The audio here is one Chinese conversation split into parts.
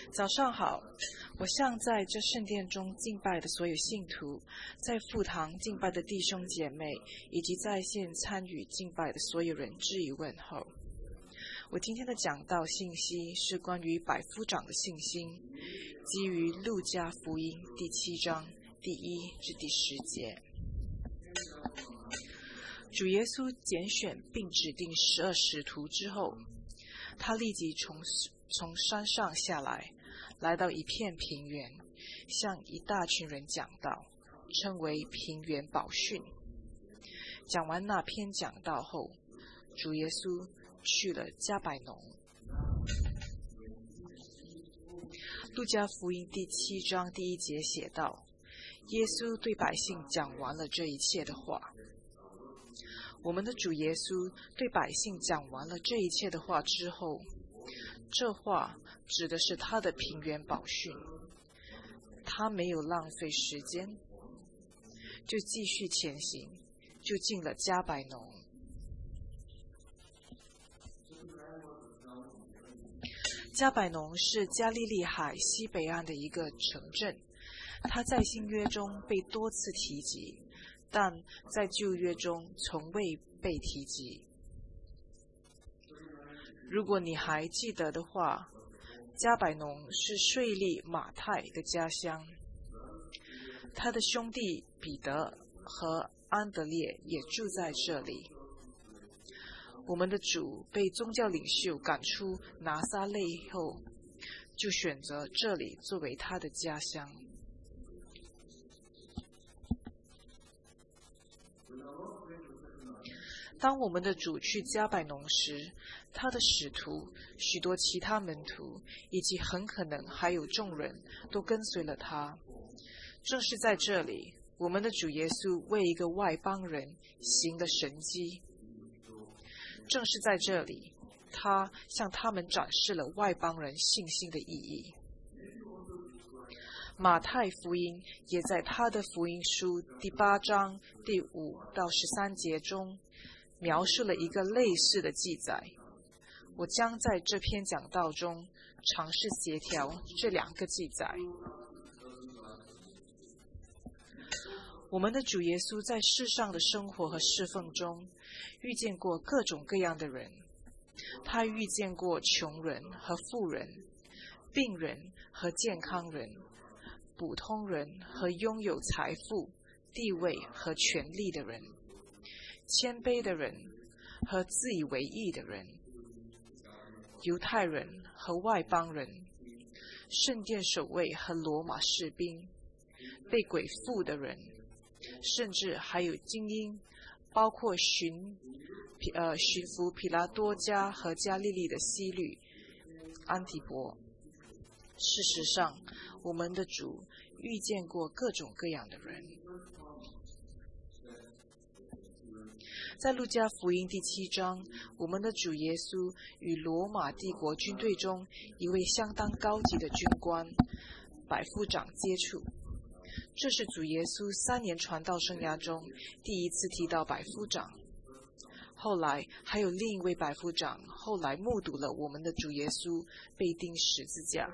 早上好，我向在这圣殿中敬拜的所有信徒，在父堂敬拜的弟兄姐妹，以及在线参与敬拜的所有人致以问候。我今天的讲道信息是关于百夫长的信心，基于路加福音第7章第1至第10节。主耶稣拣选并指定12使徒之后，他立即从山上下来，来到一片平原，向一大群人讲道，称为平原宝训。讲完那篇讲道后，主耶稣去了加百农。路加福音第7章第1节写道，耶稣对百姓讲完了这一切的话。我们的主耶稣对百姓讲完了这一切的话之后，这话指的是他的平原宝训。他没有浪费时间，就继续前行，就进了加百农。加百农是加利利海西北岸的一个城镇，它在新约中被多次提及，但在旧约中从未被提及。如果你还记得的话，加百农是税吏马太的家乡，他的兄弟彼得和安德烈也住在这里。我们的主被宗教领袖赶出拿撒勒后，就选择这里作为他的家乡。当我们的主去加百农时，他的使徒、许多其他门徒以及很可能还有众人都跟随了他。正是在这里，我们的主耶稣为一个外邦人行了神迹。正是在这里，他向他们展示了外邦人信心的意义。马太福音也在他的福音书第8章第5到13节中描述了一个类似的记载。我将在这篇讲道中尝试协调这两个记载。我们的主耶稣在世上的生活和侍奉中遇见过各种各样的人，他遇见过穷人和富人，病人和健康人，普通人和拥有财富、地位和权力的人，谦卑的人和自以为义的人，犹太人和外邦人，圣殿守卫和罗马士兵，被鬼附的人，甚至还有精英，包括巡抚皮拉多家和加利利的希律安提伯。事实上，我们的主遇见过各种各样的人。在路加福音第7章，我们的主耶稣与罗马帝国军队中一位相当高级的军官百夫长接触。这是主耶稣3年传道生涯中第一次提到百夫长。后来还有另一位百夫长，后来目睹了我们的主耶稣被钉十字架。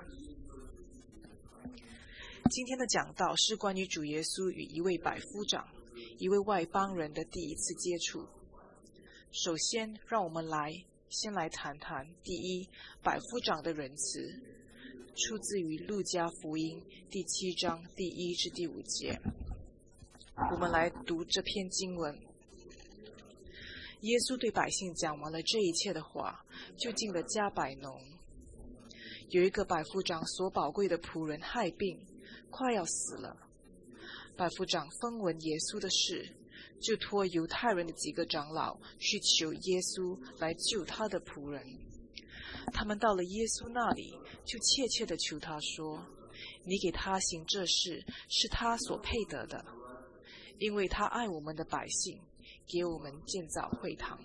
今天的讲道是关于主耶稣与一位百夫长，一位外邦人的第一次接触。首先，让我们先来谈谈第一，百夫长的仁慈，出自于路加福音第7章第1至第5节。我们来读这篇经文。耶稣对百姓讲完了这一切的话，就进了加百农。有一个百夫长所宝贵的仆人害病，快要死了。百夫长分闻耶稣的事，就托犹太人的几个长老去求耶稣来救他的仆人。他们到了耶稣那里，就切切地求他说，你给他行这事是他所配得的，因为他爱我们的百姓，给我们建造会堂。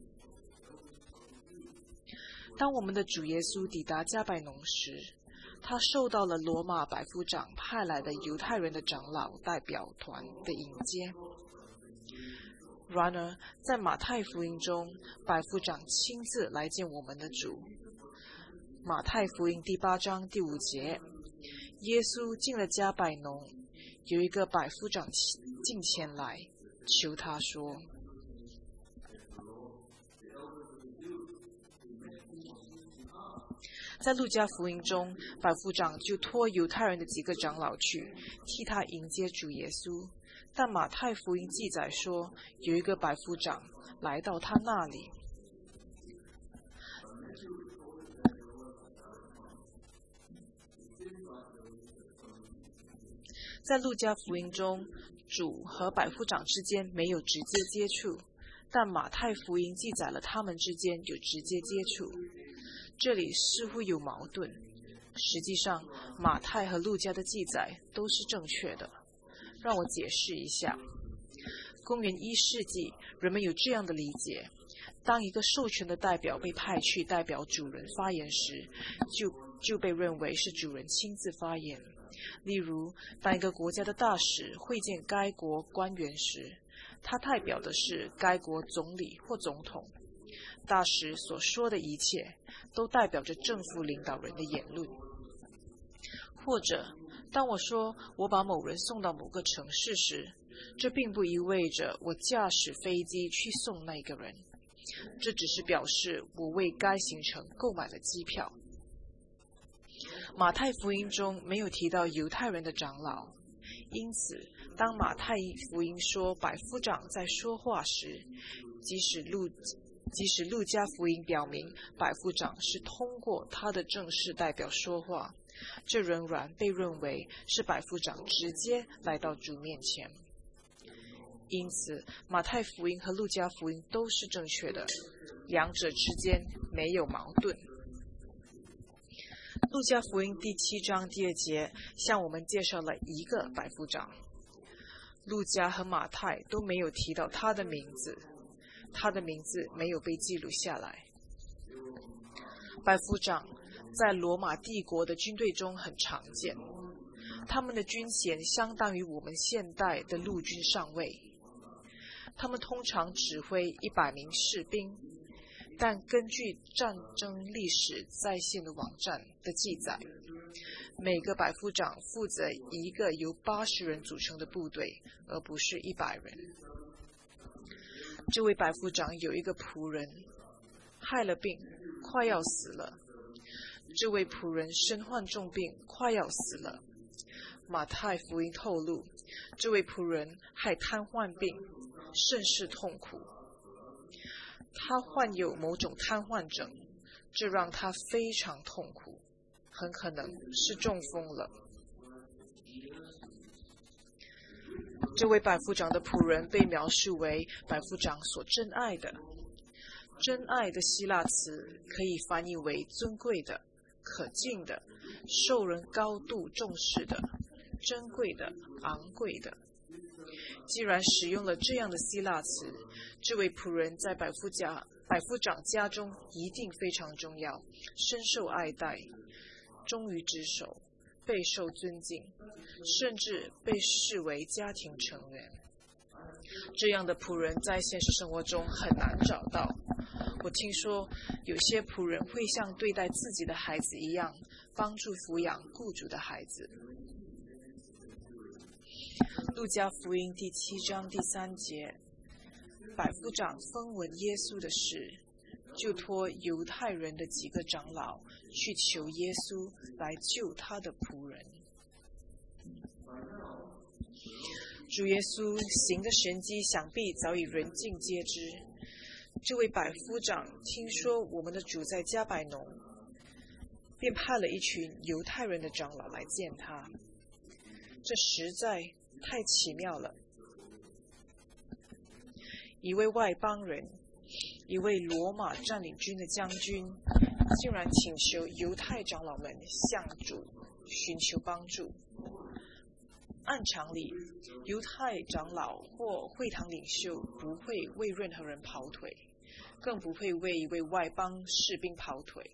当我们的主耶稣抵达加百农时，他受到了罗马百夫长派来的犹太人的长老代表团的迎接。然而，在马太福音中，百夫长亲自来见我们的主。 马太福音第8章第5节，耶稣进了加百农，有一个百夫长进前来，求他说。在路加福音中，百夫长就托犹太人的几个长老去替他迎接主耶稣，但马太福音记载说，有一个百夫长来到他那里。在路加福音中，主和百夫长之间没有直接接触，但马太福音记载了他们之间有直接接触。这里似乎有矛盾，实际上马太和路加的记载都是正确的。让我解释一下。公元1世纪，人们有这样的理解：当一个授权的代表被派去代表主人发言时，就被认为是主人亲自发言。例如，当一个国家的大使会见该国官员时，他代表的是该国总理或总统。大使所说的一切都代表着政府领导人的言论。或者，当我说我把某人送到某个城市时，这并不意味着我驾驶飞机去送那个人，这只是表示我为该行程购买了机票。马太福音中没有提到犹太人的长老，因此当马太福音说百夫长在说话时，即使路加福音表明百夫长是通过他的正式代表说话，这仍然被认为是百夫长直接来到主面前。因此马太福音和路加福音都是正确的，两者之间没有矛盾。路加福音第7章第2节向我们介绍了一个百夫长，路加和马太都没有提到他的名字，他的名字没有被记录下来。百夫长在罗马帝国的军队中很常见，他们的军衔相当于我们现代的陆军上尉。他们通常指挥100名士兵，但根据战争历史在线的网站的记载，每个百夫长负责一个由80人组成的部队，而不是100人。这位百夫长有一个仆人害了病，快要死了。这位仆人身患重病，快要死了。马太福音透露，这位仆人害瘫痪病，甚是痛苦。他患有某种瘫痪症，这让他非常痛苦，很可能是中风了。这位百夫长的仆人被描述为百夫长所珍爱的。珍爱的希腊词可以翻译为尊贵的、可敬的、受人高度重视的、珍贵的、昂贵的。既然使用了这样的希腊词，这位仆人在百夫长家中一定非常重要，深受爱戴，忠于职守，备受尊敬，甚至被视为家庭成员。这样的仆人在现实生活中很难找到。我听说有些仆人会像对待自己的孩子一样，帮助抚养雇主的孩子。路加福音第7章第3节，百夫长分闻耶稣的事，就托犹太人的几个长老去求耶稣来救他的仆人。主耶稣行的神迹想必早已人尽皆知。这位百夫长听说我们的主在加百农，便派了一群犹太人的长老来见他。这实在太奇妙了。一位外邦人，一位罗马占领军的将军，竟然请求犹太长老们向主寻求帮助。按常理，犹太长老或会堂领袖不会为任何人跑腿，更不会为一位外邦士兵跑腿。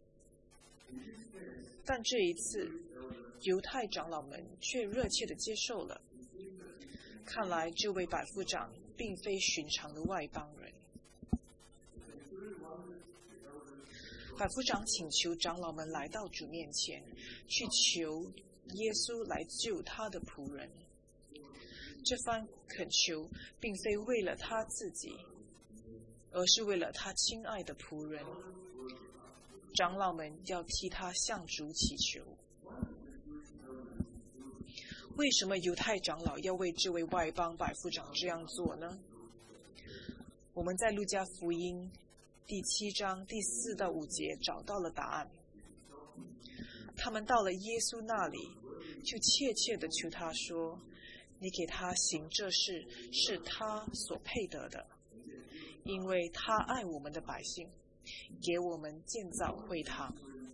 但这一次，犹太长老们却热切地接受了。看来这位百夫长并非寻常的外邦人。 百夫长请求长老们来到主面前，去求耶稣来救他的仆人。这番恳求并非为了他自己，而是为了他亲爱的仆人。长老们要替他向主祈求。为什么犹太长老要为这位外邦百夫长这样做呢？我们在路加福音第7章第4到5节找到了答案。他们到了耶稣那里，就切切地求他说：“你给他行这事，是他所配得的，因为他爱我们的百姓，给我们建造会堂。”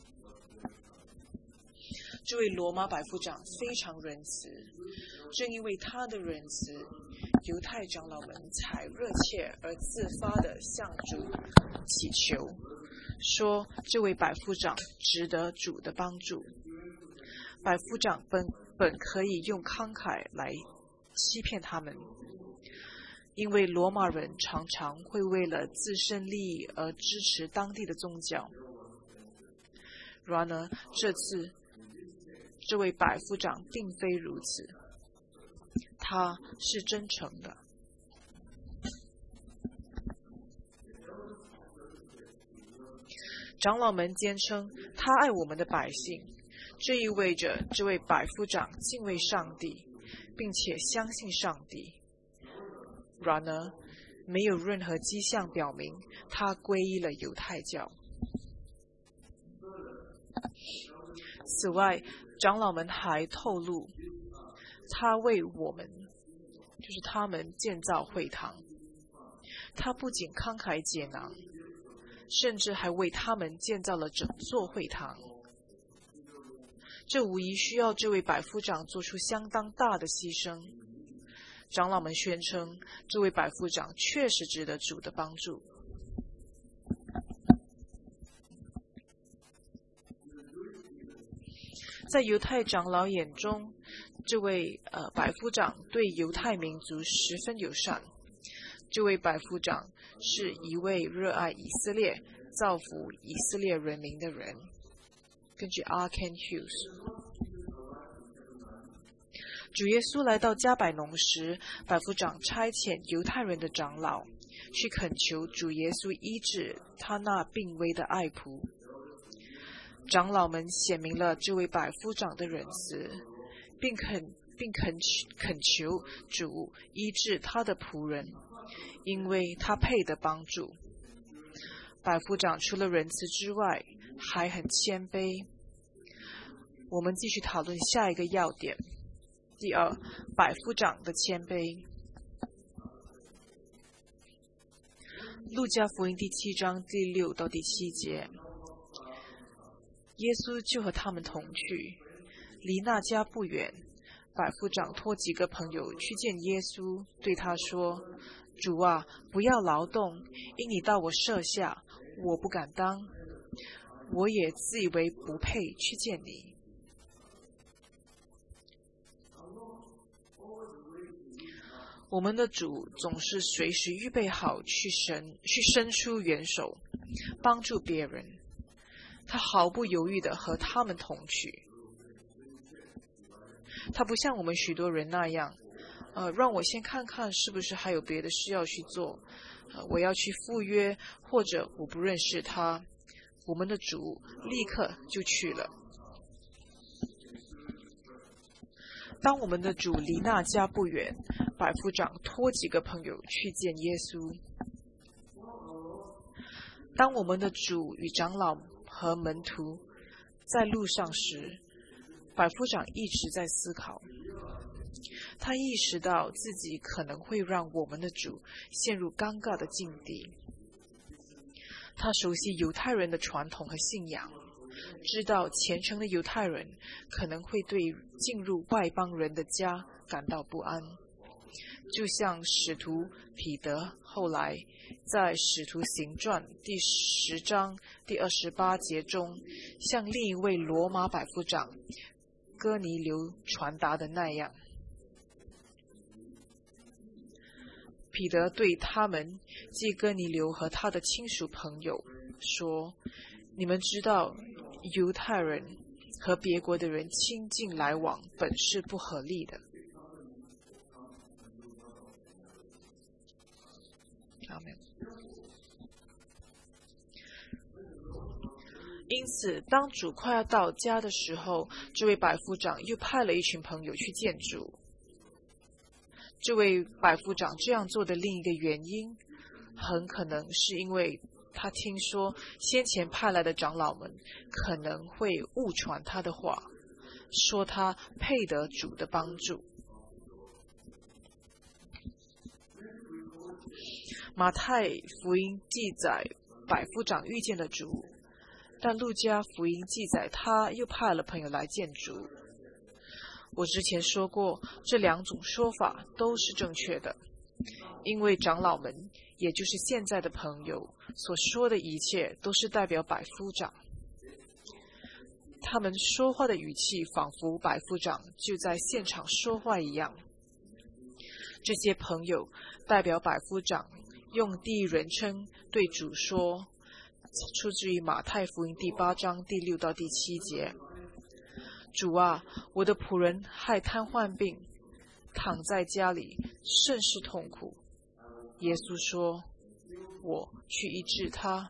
这位罗马百夫长非常仁慈，正因为他的仁慈，犹太长老们才热切而自发地向主祈求，说这位百夫长值得主的帮助。百夫长本可以用慷慨来欺骗他们，因为罗马人常常会为了自身利益而支持当地的宗教。然而这次这位百夫长并非如此，他是真诚的。长老们坚称他爱我们的百姓，这意味着这位百夫长敬畏上帝，并且相信上帝。然而，没有任何迹象表明他皈依了犹太教。此外，长老们还透露，他为我们，就是他们建造会堂。他不仅慷慨解囊，甚至还为他们建造了整座会堂。这无疑需要这位百夫长做出相当大的牺牲。长老们宣称，这位百夫长确实值得主的帮助。在犹太长老眼中，这位百夫长对犹太民族十分友善。这位百夫长是一位热爱以色列、造福以色列人民的人。根据 Arken Hughes， 主耶稣来到加百农时，百夫长差遣犹太人的长老去恳求主耶稣医治他那病危的爱仆。长老们显明了这位百夫长的仁慈，并恳求主医治他的仆人，因为他配得帮助。百夫长除了仁慈之外，还很谦卑。我们继续讨论下一个要点。第二，百夫长的谦卑。路加福音第7章第6到第7节，耶稣就和他们同去，离那家不远。百夫长托几个朋友去见耶稣，对他说：“主啊，不要劳动，因你到我舍下，我不敢当，我也自以为不配去见你。”我们的主总是随时预备好去伸出援手，帮助别人。他毫不犹豫地和他们同去。他不像我们许多人那样，让我先看看是不是还有别的事要去做，我要去赴约，或者我不认识他。我们的主立刻就去了。当我们的主离那家不远，百夫长托几个朋友去见耶稣。当我们的主与长老和门徒在路上时，百夫长一直在思考。他意识到自己可能会让我们的主陷入尴尬的境地。他熟悉犹太人的传统和信仰，知道虔诚的犹太人可能会对进入外邦人的家感到不安，就像使徒彼得后来在使徒行传第10章第28节中向另一位罗马百夫长哥尼流传达的那样。彼得对他们，即哥尼流和他的亲属朋友说：“ 你们知道，犹太人和别国的人亲近来往本是不合理的。阿们。因此，当主快要到家的时候，这位百夫长又派了一群朋友去见主。这位百夫长这样做的另一个原因，很可能是因为他听说先前派来的长老们可能会误传他的话，说他配得主的帮助。马太福音记载百夫长遇见了主，但路加福音记载他又派了朋友来见主。我之前说过，这两种说法都是正确的，因为长老们，也就是现在的朋友所说的一切都是代表百夫长。他们说话的语气仿佛百夫长就在现场说话一样。这些朋友代表百夫长用第一人称对主说，出自于马太福音第8章第6到第7节。主啊，我的仆人害瘫痪病，躺在家里甚是痛苦。耶稣说，我去医治他。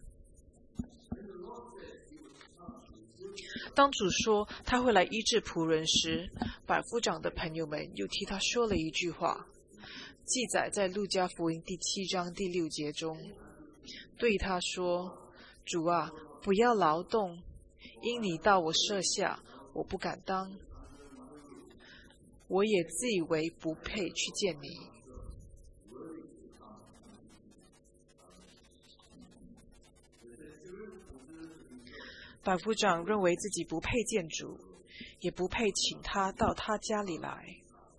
当主说他会来医治仆人时，百夫长的朋友们又替他说了一句话，记载在路加福音第7章第6节中，对他说，主啊，不要劳动，因你到我舍下，我不敢当，我也自以为不配去见你。百夫长认为自己不配见主，也不配请他到他家里来。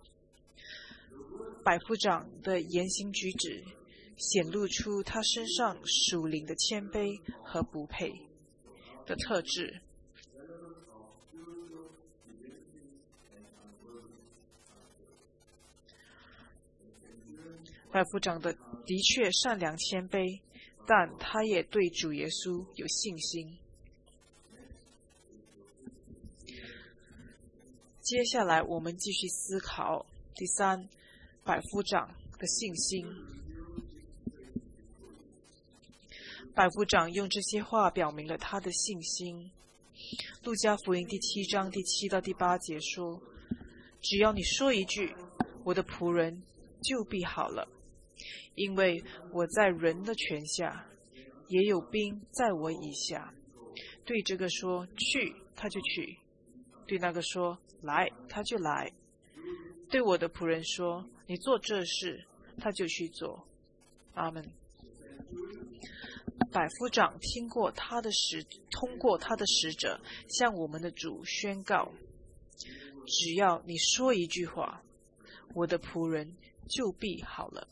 百夫长的言行举止显露出他身上属灵的谦卑和不配的特质。百夫长的确善良谦卑，但他也对主耶稣有信心。接下来我们继续思考第3，百夫长的信心。百夫长用这些话表明了他的信心。路加福音第7章第7到第8节说，只要你说一句，我的仆人就必好了，因为我在人的权下，也有兵在我以下。对这个说去，他就去；对那个说来，他就来；对我的仆人说你做这事，他就去做。阿们。百夫长通过他的使者向我们的主宣告，只要你说一句话，我的仆人就必好了。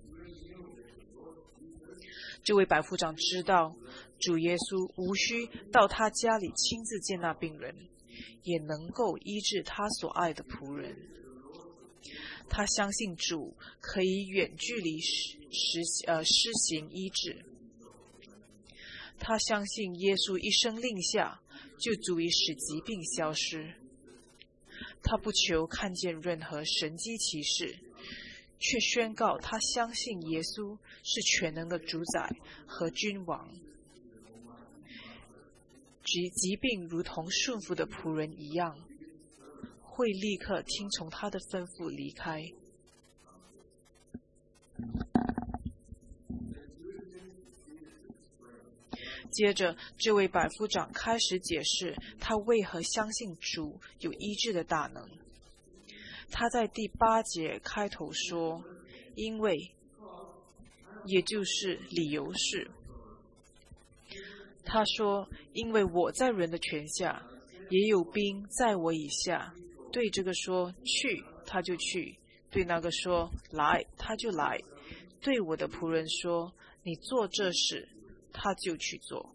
这位百夫长知道主耶稣无需到他家里亲自见那病人，也能够医治他所爱的仆人。他相信主可以远距离施行医治。他相信耶稣一声令下，就足以使疾病消失。他不求看见任何神迹奇事，却宣告他相信耶稣是全能的主宰和君王。疾病如同顺服的仆人一样，会立刻听从他的吩咐离开。接着，这位百夫长开始解释他为何相信主有医治的大能。他在第8节开头说，因为，也就是理由是，他说，因为我在人的权下，也有兵在我以下。对这个说去，他就去；对那个说来，他就来；对我的仆人说你做这事，他就去做。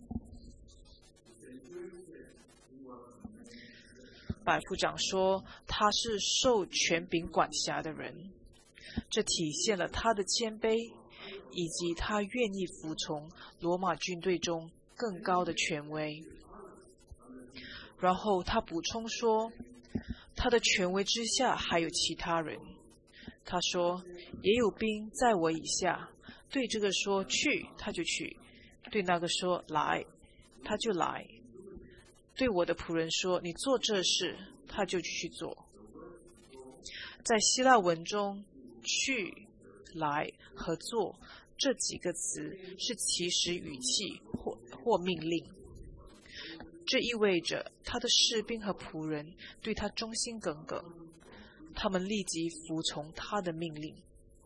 百夫长说他是受权柄管辖的人，这体现了他的谦卑，以及他愿意服从罗马军队中更高的权威。然后他补充说，他的权威之下还有其他人。他说，也有兵在我以下，对这个说去，他就去；对那个说来，他就来；对我的仆人说你做这事，他就去做。在希腊文中，去、来和做这几个词是祈使语气或命令。这意味着他的士兵和仆人对他忠心耿耿，他们立即服从他的命令。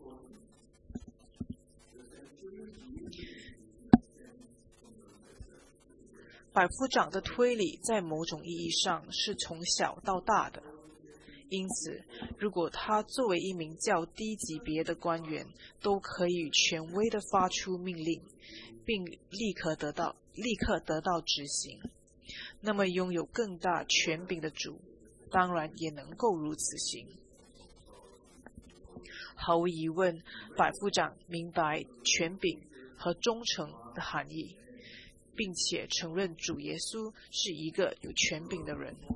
百夫长的推理在某种意义上是从小到大的，因此如果他作为一名较低级别的官员都可以权威地发出命令，并立刻得到执行，那么拥有更大权柄的主当然也能够如此行。毫无疑问，百夫长明白权柄和忠诚的含义，并且承认主耶稣是一个有权柄的人。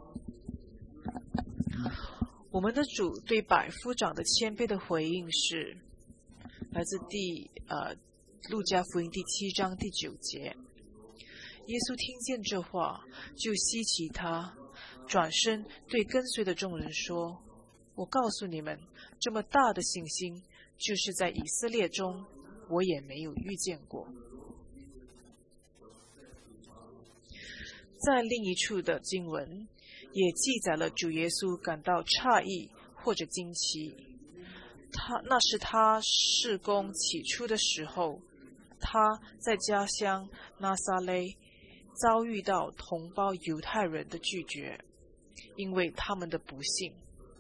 我们的主对百夫长的谦卑的回应是来自路加福音第7章第9节。耶稣听见这话，就希奇他，转身对跟随的众人说，我告诉你们，这么大的信心，就是在以色列中我也没有遇见过。在另一处的经文也记载了主耶稣感到诧异或者惊奇，那是他事工起初的时候，他在家乡拿撒勒遭遇到同胞犹太人的拒绝，因为他们的不信。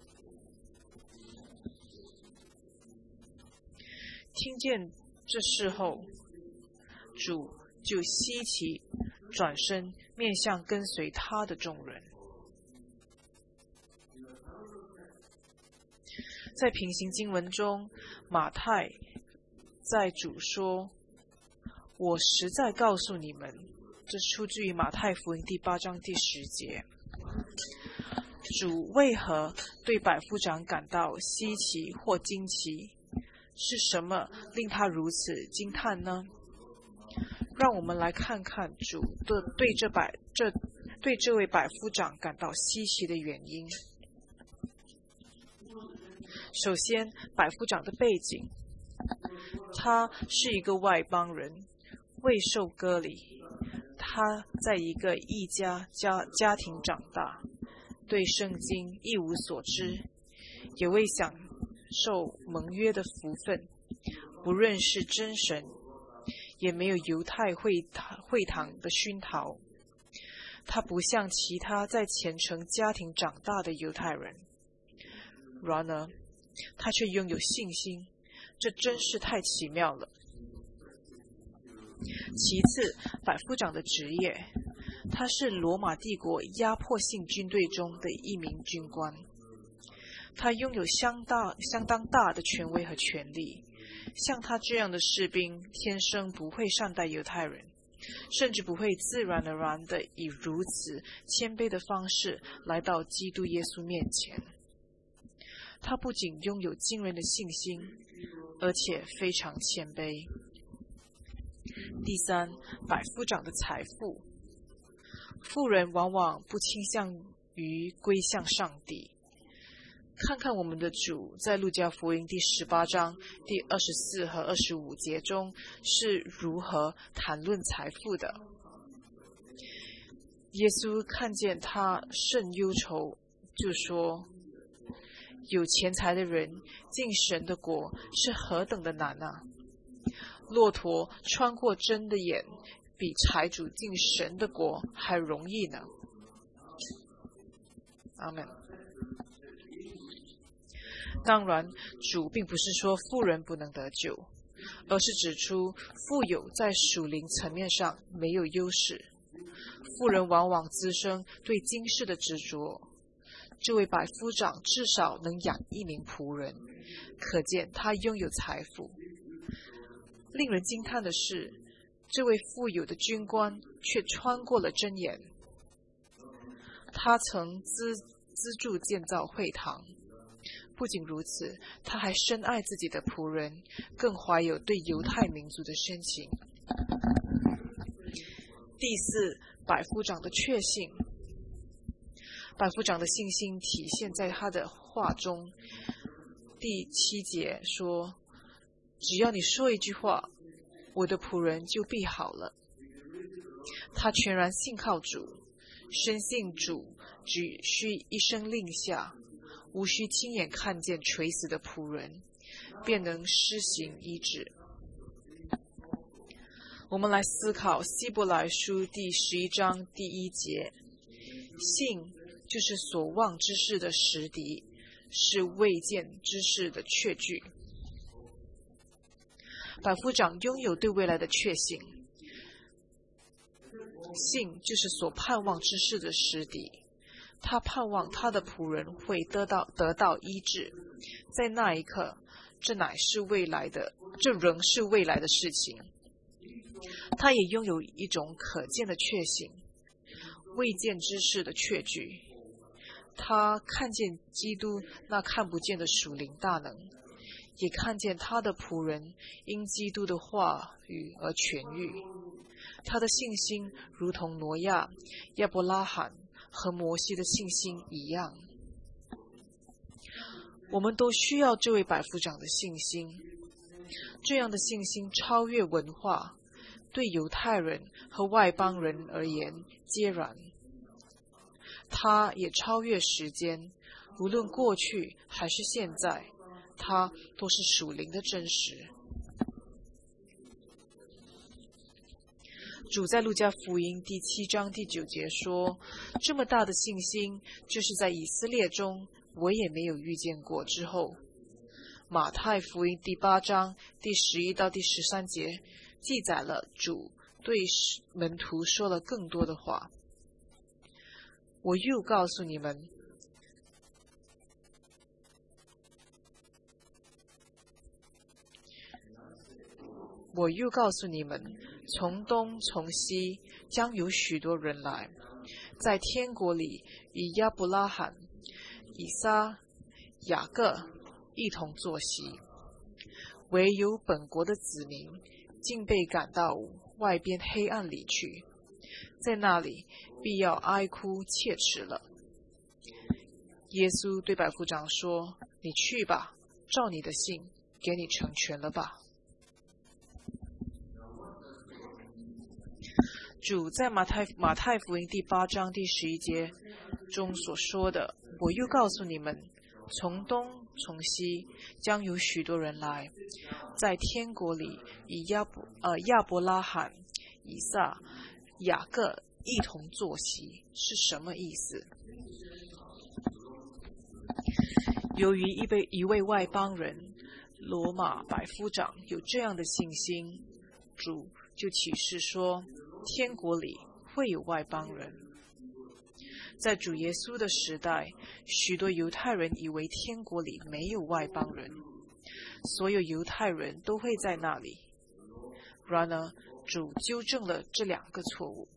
听见这事后，主就稀奇，转身面向跟随他的众人。在平行经文中，马太在主说，我实在告诉你们，这出自于马太福音第8章第10节。主为何对百夫长感到稀奇或惊奇？是什么令他如此惊叹呢？让我们来看看主对这位百夫长感到稀奇的原因。首先，百夫长的背景，他是一个外邦人，未受割礼，他在一个异家庭长大，对圣经一无所知，也未享受盟约的福分，不认识真神，也没有犹太会堂的熏陶。他不像其他在虔诚家庭长大的犹太人，然而他却拥有信心，这真是太奇妙了。其次，百夫长的职业，他是罗马帝国压迫性军队中的一名军官，他拥有相当大的权威和权力。像他这样的士兵，天生不会善待犹太人，甚至不会自然而然地以如此谦卑的方式来到基督耶稣面前。他不仅拥有惊人的信心，而且非常谦卑。第三，百夫长的财富。富人往往不倾向于归向上帝。看看我们的主在路加福音第18章第24和25节中是如何谈论财富的。耶稣看见他甚忧愁，就说，有钱财的人进神的国是何等的难啊！骆驼穿过针的眼，比财主进神的国还容易呢。阿们。当然，主并不是说富人不能得救，而是指出富有在属灵层面上没有优势。富人往往滋生对今世的执着。这位百夫长至少能养一名仆人，可见他拥有财富。令人惊叹的是， 这位富有的军官却穿过了箴言。他曾资助建造会堂，不仅如此，他还深爱自己的仆人，更怀有对犹太民族的深情。第四，百夫长的确信。百夫长的信心体现在他的话中。第7节说，只要你说一句话，我的仆人就必好了。他全然信靠主，深信主只需一声令下，无需亲眼看见垂死的仆人，便能施行医治。我们来思考希伯来书第11章第1节，信就是所望之事的实底，是未见之事的确据。百夫长拥有对未来的确信，信就是所盼望之事的实底。他盼望他的仆人会得到医治，在那一刻，这仍是未来的事情。他也拥有一种可见的确信，未见之事的确据。他看见基督那看不见的属灵大能，也看见他的仆人因基督的话语而痊愈。他的信心如同挪亚、亚伯拉罕和摩西的信心一样。我们都需要这位百夫长的信心。这样的信心超越文化，对犹太人和外邦人而言皆然。它也超越时间，无论过去还是现在，它都是属灵的真实。主在路加福音第7章第9节说，这么大的信心，就是在以色列中我也没有遇见过之后。马太福音第8章第11到第13节记载了主对门徒说了更多的话。我又告诉你们，从东从西将有许多人来，在天国里与亚伯拉罕、以撒、雅各一同坐席。唯有本国的子民竟被赶到外边黑暗里去，在那里必要哀哭切齿了。耶稣对百夫长说，你去吧，照你的信给你成全了吧。主在马太福音第8章第11节中所说的，我又告诉你们，从东从西将有许多人来，在天国里以亚伯拉罕、以撒、雅各一同坐席，是什么意思？由于一位外邦人罗马百夫长有这样的信心，主就启示说，天国里会有外邦人。在主耶稣的时代，许多犹太人以为天国里没有外邦人，所有犹太人都会在那里。然而，主纠正了这2个错误。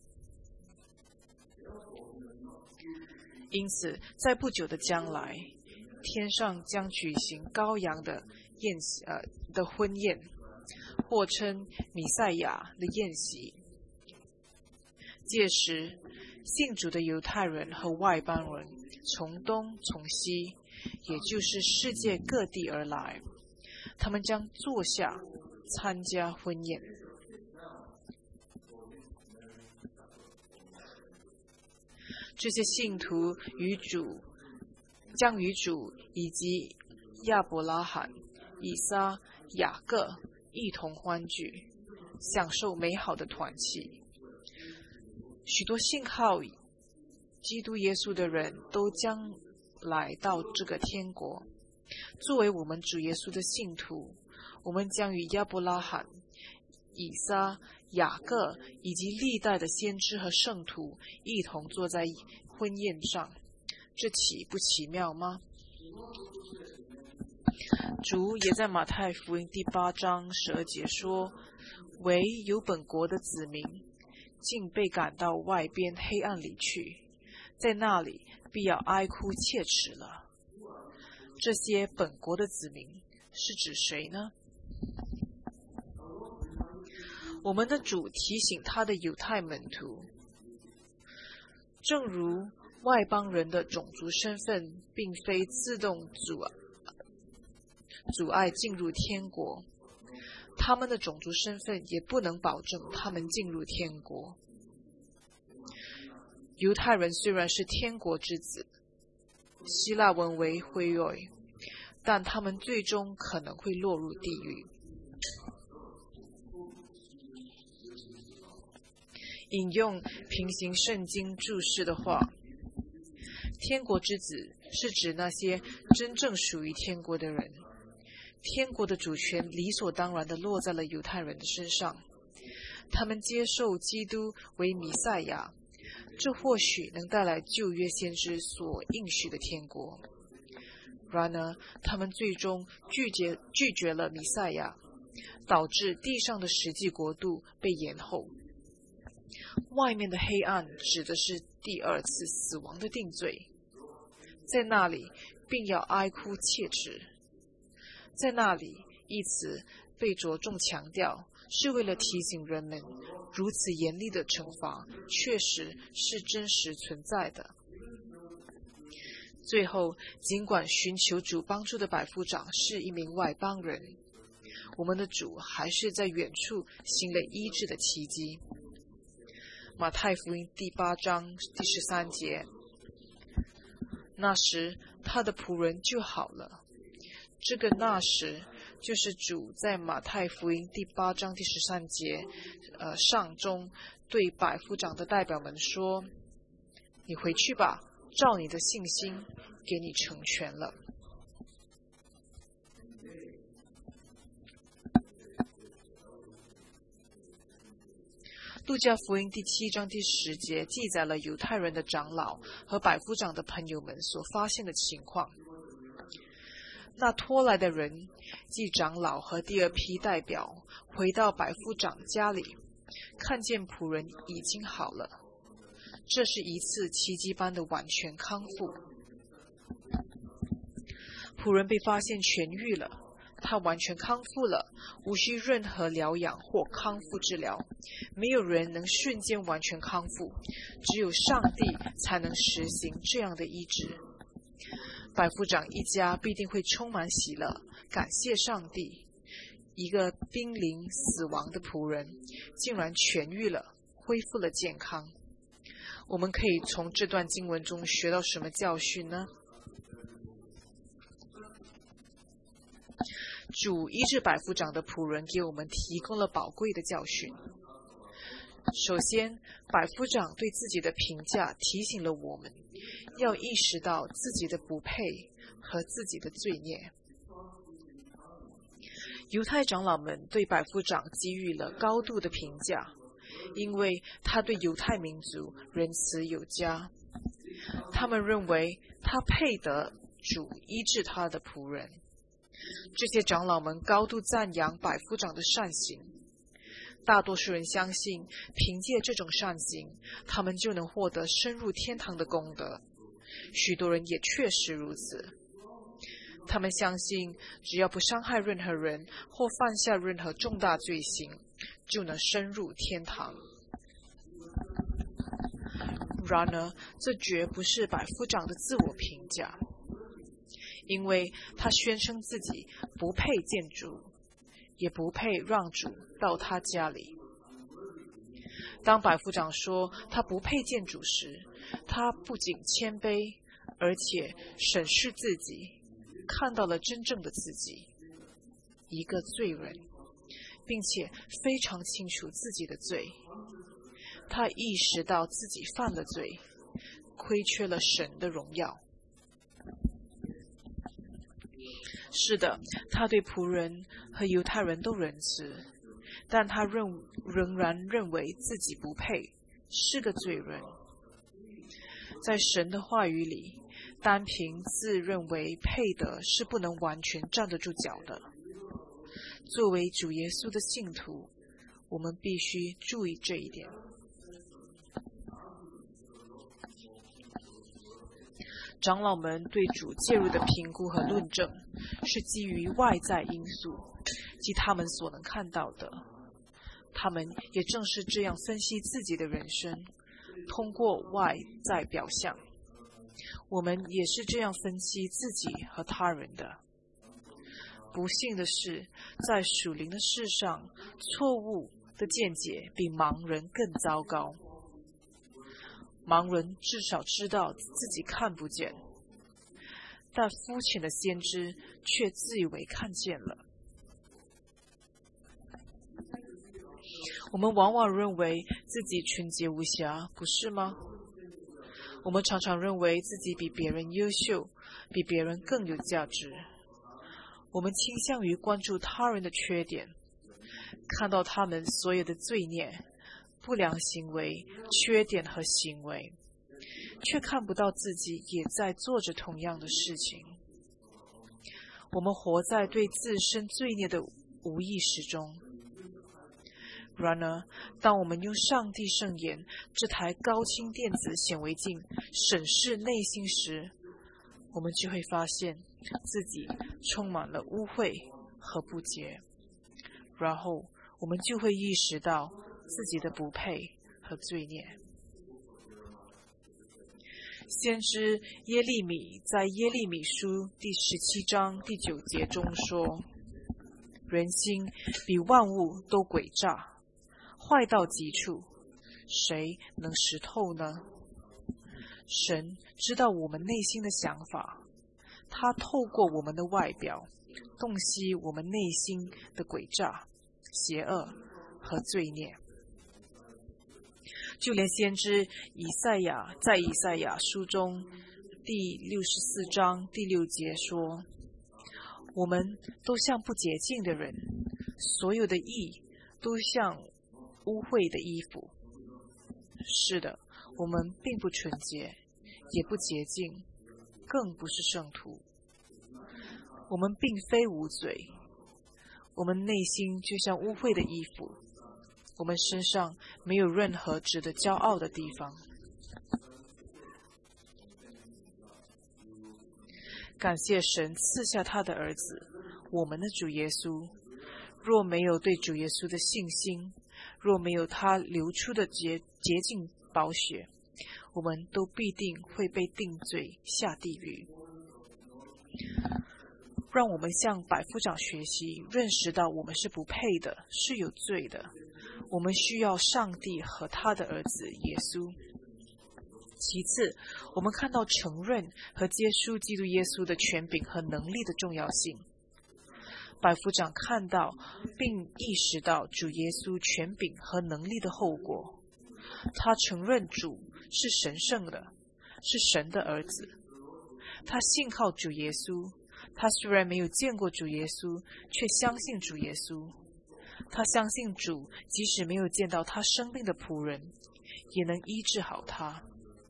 因此，在不久的将来，天上将举行羔羊的婚宴，或称弥赛亚的宴席。届时，信主的犹太人和外邦人从东从西，也就是世界各地而来，他们将坐下参加婚宴。这些信徒将与主以及亚伯拉罕、以撒、雅各一同欢聚，享受美好的团契。许多信靠基督耶稣的人都将来到这个天国。作为我们主耶稣的信徒，我们将与亚伯拉罕、以撒、雅各以及历代的先知和圣徒一同坐在婚宴上，这岂不奇妙吗？主也在马太福音第8章12节说， 唯有本国的子民竟被赶到外边黑暗里去，在那里必要哀哭切齿了。这些本国的子民是指谁呢？我们的主提醒他的犹太门徒，正如外邦人的种族身份并非自动阻碍进入天国，他们的种族身份也不能保证他们进入天国。犹太人虽然是天国之子，希腊文为灰oi，但他们最终可能会落入地狱。引用平行圣经注释的话，天国之子是指那些真正属于天国的人，天国的主权理所当然地落在了犹太人的身上，他们接受基督为弥赛亚，这或许能带来旧约先知所应许的天国。然而他们最终拒绝了弥赛亚，导致地上的实际国度被延后。外面的黑暗指的是第二次死亡的定罪，在那里并要哀哭切齿。在那里一词被着重强调，是为了提醒人们，如此严厉的惩罚确实是真实存在的。最后，尽管寻求主帮助的百夫长是一名外邦人，我们的主还是在远处行了医治的奇迹。马太福音第8章第13节，那时他的仆人就好了。这个那时就是主在马太福音第8章第13节上中对百夫长的代表们说，你回去吧，照你的信心给你成全了。路加福音第7章第10节记载了犹太人的长老和百夫长的朋友们所发现的情况。那拖来的人，即长老和第二批代表，回到百夫长家里，看见仆人已经好了。这是一次奇迹般的完全康复。仆人被发现痊愈了，他完全康复了，无需任何疗养或康复治疗。没有人能瞬间完全康复，只有上帝才能实行这样的医治。百夫长一家必定会充满喜乐，感谢上帝。一个濒临死亡的仆人竟然痊愈了，恢复了健康。我们可以从这段经文中学到什么教训呢？主医治百夫长的仆人给我们提供了宝贵的教训。首先，百夫长对自己的评价提醒了我们，要意识到自己的不配和自己的罪孽。犹太长老们对百夫长给予了高度的评价，因为他对犹太民族仁慈有加。他们认为他配得主医治他的仆人。这些长老们高度赞扬百夫长的善行。大多数人相信，凭借这种善行，他们就能获得深入天堂的功德。许多人也确实如此。他们相信，只要不伤害任何人或犯下任何重大罪行，就能深入天堂。然而，这绝不是百夫长的自我评价，因为他宣称自己不配见主，也不配让主到他家里。当百夫长说他不配见主时，他不仅谦卑，而且审视自己，看到了真正的自己，一个罪人，并且非常清楚自己的罪。他意识到自己犯了罪，亏缺了神的荣耀。是的，他对仆人和犹太人都仁慈，但他仍然认为自己不配，是个罪人。在神的话语里，单凭自认为配得是不能完全站得住脚的。作为主耶稣的信徒， 我们必须注意这一点。长老们对主介入的评估和论证是基于外在因素，即他们所能看到的。他们也正是这样分析自己的人生，通过外在表象。我们也是这样分析自己和他人的。不幸的是，在属灵的事上，错误的见解比盲人更糟糕。盲人至少知道自己看不见，但肤浅的先知却自以为看见了。我们往往认为自己纯洁无瑕，不是吗？我们常常认为自己比别人优秀，比别人更有价值。我们倾向于关注他人的缺点，看到他们所有的罪孽、不良行为、缺点和行为，却看不到自己也在做着同样的事情。我们活在对自身罪孽的无意识中。然而，当我们用上帝圣言这台高清电子显微镜审视内心时，我们就会发现自己充满了污秽和不洁，然后我们就会意识到自己的不配和罪孽。先知耶利米在耶利米书第17章第9节中说：人心比万物都诡诈，坏到极处，谁能识透呢？神知道我们内心的想法，他透过我们的外表洞悉我们内心的诡诈、邪恶和罪孽。就连先知以赛亚在以赛亚书中第64章第6节说：我们都像不洁净的人，所有的义都像污秽的衣服。是的，我们并不纯洁，也不洁净，更不是圣徒。我们并非无罪，我们内心就像污秽的衣服，我们身上没有任何值得骄傲的地方。感谢神赐下他的儿子，我们的主耶稣。若没有对主耶稣的信心，若没有他流出的洁净宝血，我们都必定会被定罪下地狱。让我们向百夫长学习，认识到我们是不配的，是有罪的。我们需要上帝和他的儿子耶稣。其次，我们看到承认和接受基督耶稣的权柄和能力的重要性。百夫长看到并意识到主耶稣权柄和能力的后果。他承认主是神圣的，是神的儿子。他信靠主耶稣。他虽然没有见过主耶稣，却相信主耶稣。他相信主，即使没有见到他生病的仆人，也能医治好他。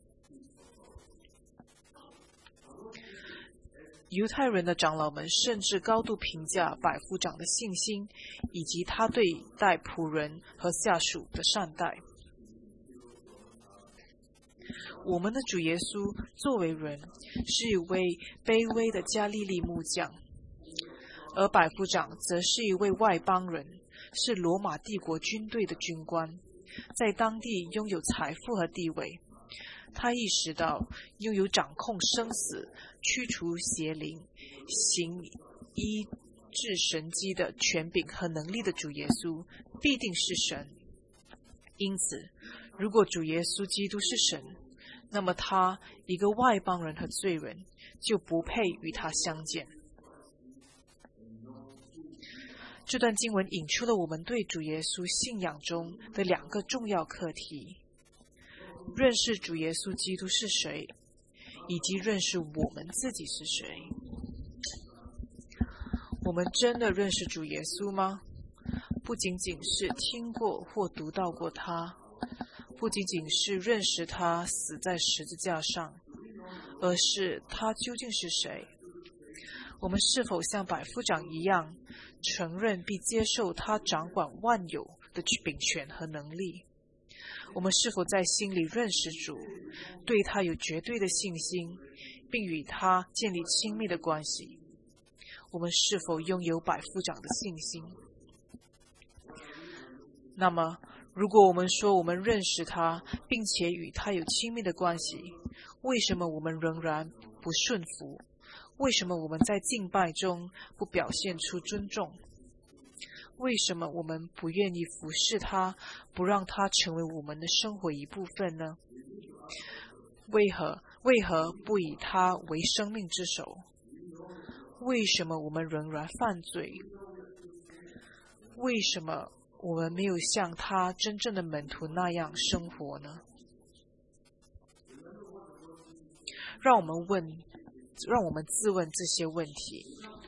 犹太人的长老们甚至高度评价百夫长的信心，以及他对待仆人和下属的善待。我们的主耶稣作为人，是一位卑微的加利利木匠，而百夫长则是一位外邦人，是罗马帝国军队的军官，在当地拥有财富和地位。他意识到拥有掌控生死、驱除邪灵、行医治神迹的权柄和能力的主耶稣必定是神。因此，如果主耶稣基督是神，那么他一个外邦人和罪人就不配与他相见。这段经文引出了我们对主耶稣信仰中的两个重要课题：认识主耶稣基督是谁，以及认识我们自己是谁。我们真的认识主耶稣吗？不仅仅是听过或读到过他，不仅仅是认识他死在十字架上，而是他究竟是谁？我们是否像百夫长一样，承认并接受他掌管万有的秉权和能力？我们是否在心里认识主，对他有绝对的信心，并与他建立亲密的关系？我们是否拥有百夫长的信心？那么，如果我们说我们认识他，并且与他有亲密的关系，为什么我们仍然不顺服？为什么我们在敬拜中不表现出尊重？为什么我们不愿意服侍他，不让他成为我们的生活一部分呢？为何不以他为生命之首？为什么我们仍然犯罪？为什么我们没有像他真正的门徒那样生活呢？让我们自问这些问题。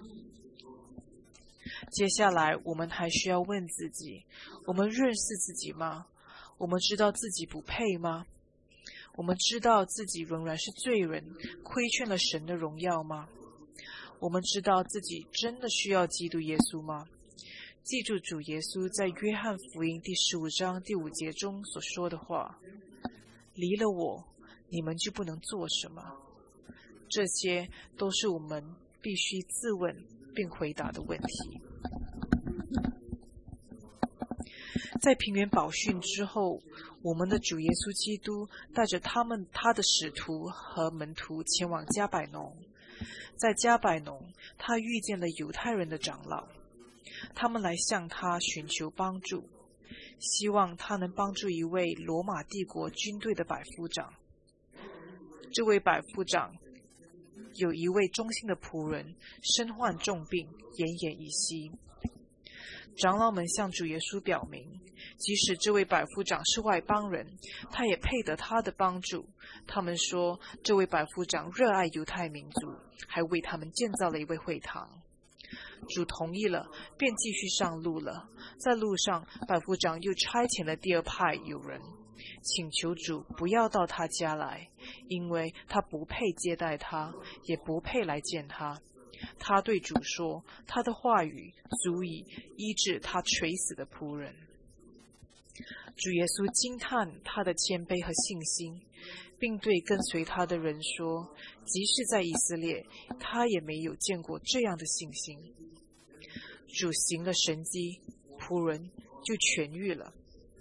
接下来，我们还需要问自己：我们认识自己吗？我们知道自己不配吗？我们知道自己仍然是罪人，亏欠了神的荣耀吗？我们知道自己真的需要基督耶稣吗？记住主耶稣在约翰福音第15章第5节中所说的话：离了我，你们就不能做什么。这些都是我们必须自问并回答的问题。在平原宝训之后，我们的主耶稣基督带着他的使徒和门徒前往加百农。在加百农，他遇见了犹太人的长老，他们来向他寻求帮助，希望他能帮助一位罗马帝国军队的百夫长。这位百夫长有一位忠心的仆人，身患重病，奄奄一息。长老们向主耶稣表明，即使这位百夫长是外邦人，他也配得他的帮助。他们说，这位百夫长热爱犹太民族，还为他们建造了一位会堂。主同意了，便继续上路了。在路上，百夫长又差遣了第二派友人，请求主不要到他家来，因为他不配接待他，也不配来见他。他对主说，他的话语足以医治他垂死的仆人。主耶稣惊叹他的谦卑和信心，并对跟随他的人说，即使在以色列，他也没有见过这样的信心。主行了神迹，仆人就痊愈了。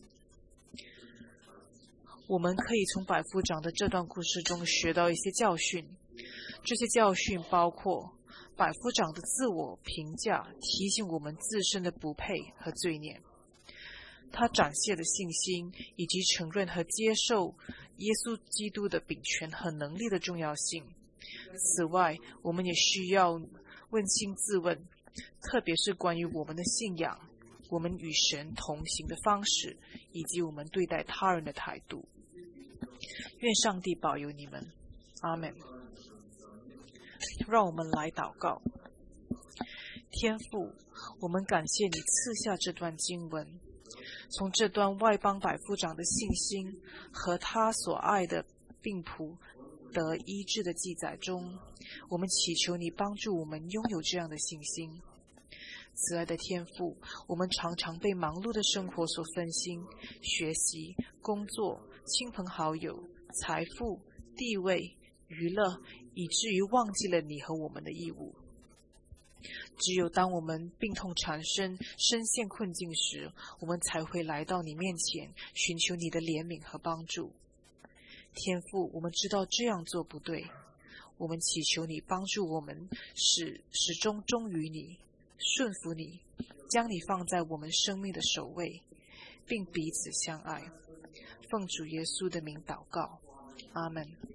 我们可以从百夫长的这段故事中学到一些教训，这些教训包括百夫长的自我评价，提醒我们自身的不配和罪孽。他展现了信心，以及承认和接受耶稣基督的秉权和能力的重要性。此外，我们也需要扪心自问，特别是关于我们的信仰、我们与神同行的方式，以及我们对待他人的态度。愿上帝保佑你们，阿们。让我们来祷告。天父，我们感谢你赐下这段经文，从这段外邦百夫长的信心和他所爱的病仆得医治的记载中，我们祈求你帮助我们拥有这样的信心。慈爱的天父，我们常常被忙碌的生活所分心，学习、工作、亲朋好友、财富、地位、娱乐，以至于忘记了你和我们的义务。只有当我们病痛缠身、深陷困境时，我们才会来到你面前，寻求你的怜悯和帮助。天父，我们知道这样做不对，我们祈求你帮助我们，始终忠于你，顺服你，将你放在我们生命的首位，并彼此相爱。奉主耶稣的名祷告，阿们。